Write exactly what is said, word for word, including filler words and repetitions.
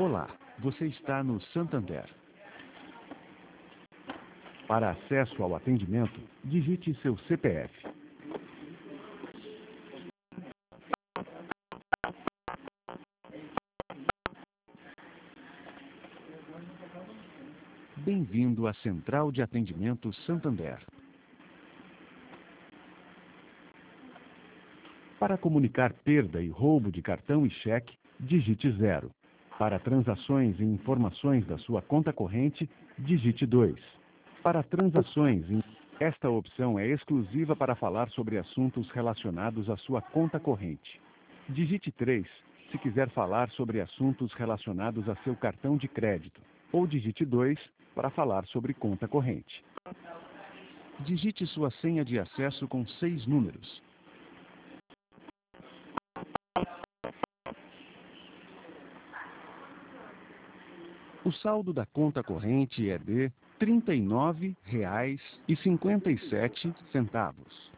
Olá, você está no Santander. Para acesso ao atendimento, digite seu C P F. Bem-vindo à Central de Atendimento Santander. Para comunicar perda e roubo de cartão e cheque, digite zero. Para transações e informações da sua conta corrente, digite dois. Para transações, esta opção é exclusiva para falar sobre assuntos relacionados à sua conta corrente. Digite três se quiser falar sobre assuntos relacionados a seu cartão de crédito, ou digite dois para falar sobre conta corrente. Digite sua senha de acesso com seis números. O saldo da conta corrente é de trinta e nove reais e cinquenta e sete centavos.